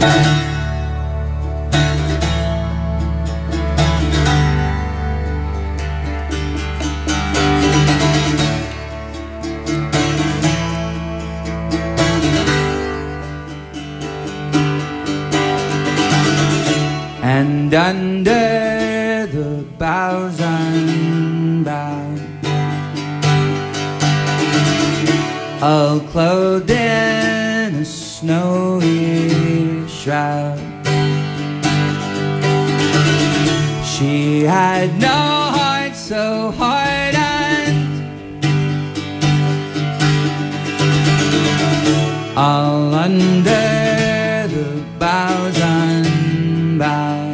And under the boughs unbound, all clothed in a snowy shroud, she had no heart so hardened, all under the boughs unbound.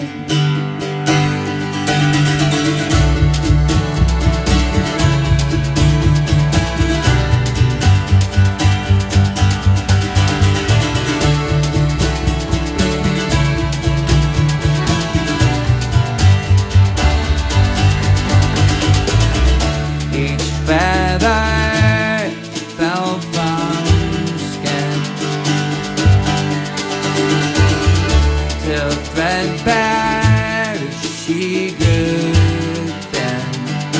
Feather fell from skin till threadbare she grew thin.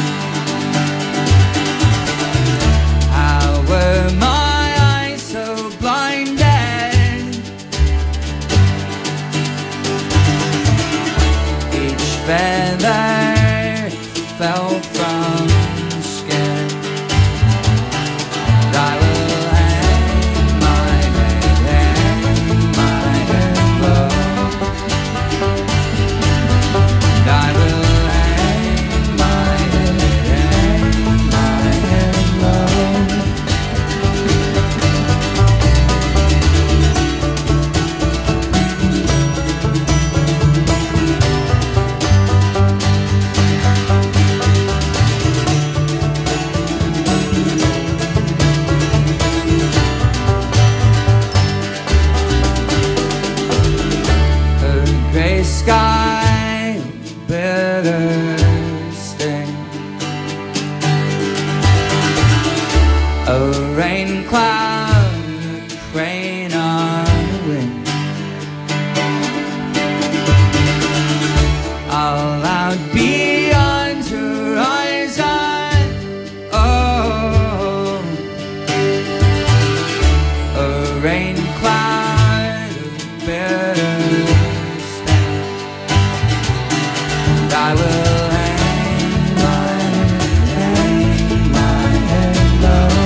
How were my eyes so blinded? Each feather fell from sky, bitter sting, a rain cloud, a crane on a wing, all out beyond horizon. Oh, a rain cloud, a bitter. I will hang my head low,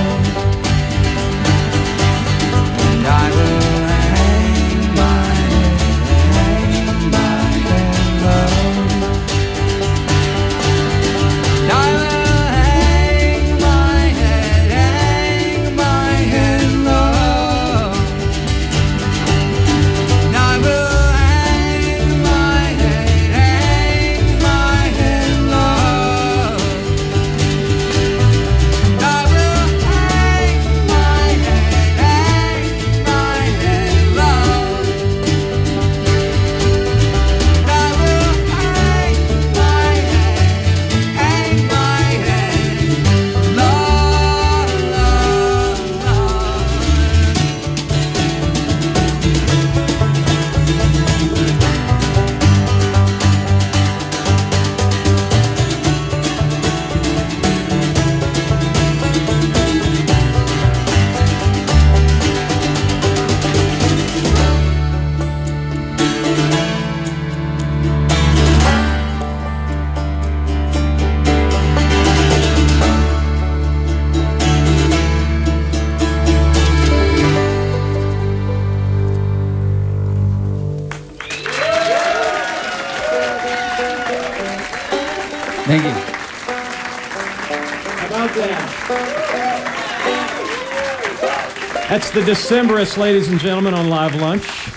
and I will hang my head low, and I will hang my head low, and I will. Thank you. How about that? That's the Decemberists, ladies and gentlemen, on Live Lunch.